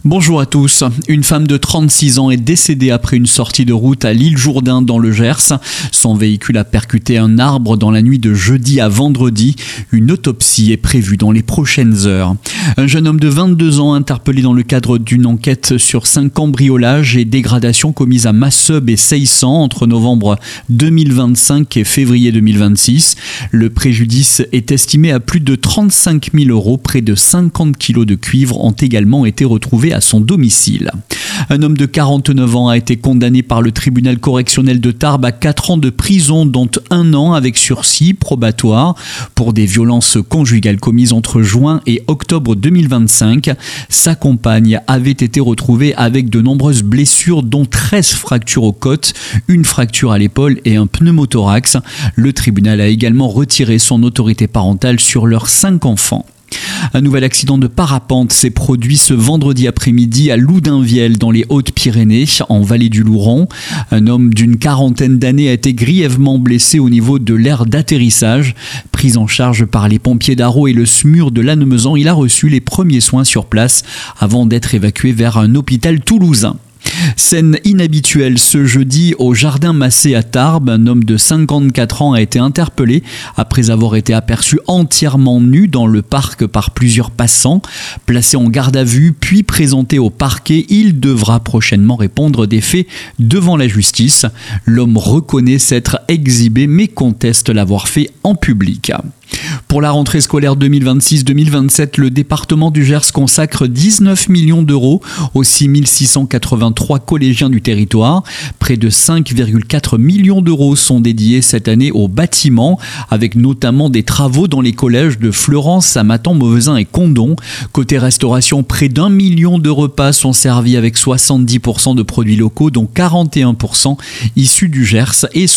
Bonjour à tous. Une femme de 36 ans est décédée après une sortie de route à l'île Jourdain dans le Gers. Son véhicule a percuté un arbre dans la nuit de jeudi à vendredi. Une autopsie est prévue dans les prochaines heures. Un jeune homme de 22 ans interpellé dans le cadre d'une enquête sur 5 cambriolages et dégradations commises à Masseube et Seissan entre novembre 2025 et février 2026. Le préjudice est estimé à plus de 35 000 €. Près de 50 kilos de cuivre ont également été retrouvés à son domicile. Un homme de 49 ans a été condamné par le tribunal correctionnel de Tarbes à 4 ans de prison, dont 1 an avec sursis probatoire pour des violences conjugales commises entre juin et octobre 2025. Sa compagne avait été retrouvée avec de nombreuses blessures, dont 13 fractures aux côtes, une fracture à l'épaule et un pneumothorax. Le tribunal a également retiré son autorité parentale sur leurs 5 enfants. Un nouvel accident de parapente s'est produit ce vendredi après-midi à Loudunvielle dans les Hautes-Pyrénées, en vallée du Louron. Un homme d'une quarantaine d'années a été grièvement blessé au niveau de l'aire d'atterrissage. Pris en charge par les pompiers d'Arreau et le SMUR de Lannemezan, il a reçu les premiers soins sur place avant d'être évacué vers un hôpital toulousain. Scène inhabituelle ce jeudi au Jardin Massé à Tarbes. Un homme de 54 ans a été interpellé après avoir été aperçu entièrement nu dans le parc par plusieurs passants. Placé en garde à vue puis présenté au parquet, il devra prochainement répondre des faits devant la justice. L'homme reconnaît s'être exhibé mais conteste l'avoir fait en public. Pour la rentrée scolaire 2026-2027, le département du Gers consacre 19 millions d'euros aux 6 683 collégiens du territoire. Près de 5,4 millions d'euros sont dédiés cette année aux bâtiments, avec notamment des travaux dans les collèges de Fleurance, Samatan, Mauvezin et Condom. Côté restauration, près d'1 million de repas sont servis avec 70% de produits locaux, dont 41% issus du Gers et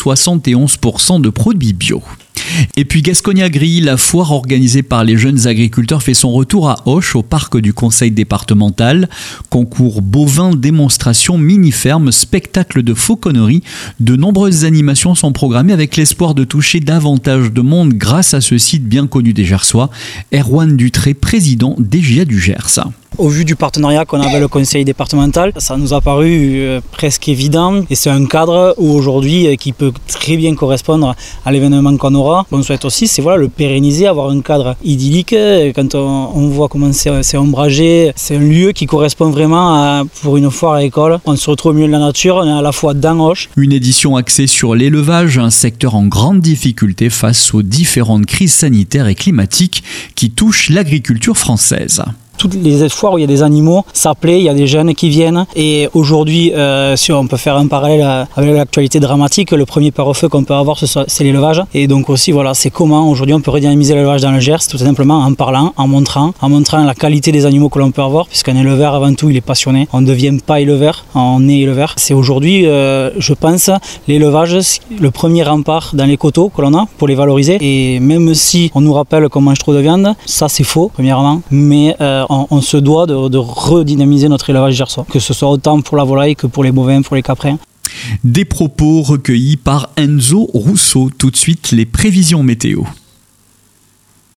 71% de produits bio. Et puis Gascogne-Agri, la foire organisée par les jeunes agriculteurs fait son retour à Auch, au parc du conseil départemental. Concours bovins, démonstrations, mini-fermes, spectacles de fauconnerie. De nombreuses animations sont programmées avec l'espoir de toucher davantage de monde grâce à ce site bien connu des Gersois. Erwan Dutré, président d'EGIA du Gers. Au vu du partenariat qu'on a avec le conseil départemental, ça nous a paru presque évident et c'est un cadre où aujourd'hui qui peut très bien correspondre à l'événement qu'on aura. On souhaite aussi, c'est le pérenniser, avoir un cadre idyllique. Quand on voit comment c'est ombragé, c'est un lieu qui correspond vraiment pour une foire à l'école. On se retrouve au milieu de la nature, on est à la fois dans Auch. Une édition axée sur l'élevage, un secteur en grande difficulté face aux différentes crises sanitaires et climatiques qui touchent l'agriculture française. Toutes les foires où il y a des animaux, ça plaît, il y a des jeunes qui viennent. Et aujourd'hui, si on peut faire un parallèle avec l'actualité dramatique, le premier pare-feu qu'on peut avoir, c'est l'élevage. Et donc aussi, c'est comment aujourd'hui on peut redynamiser l'élevage dans le Gers, tout simplement en parlant, en montrant la qualité des animaux que l'on peut avoir, puisqu'un éleveur, avant tout, il est passionné. On ne devient pas éleveur, on est éleveur. C'est aujourd'hui, je pense, l'élevage, le premier rempart dans les coteaux que l'on a pour les valoriser. Et même si on nous rappelle qu'on mange trop de viande, ça c'est faux, premièrement, mais on se doit de redynamiser notre élevage gersois, que ce soit autant pour la volaille que pour les bovins, pour les caprins. Des propos recueillis par Enzo Rousseau. Tout de suite, les prévisions météo.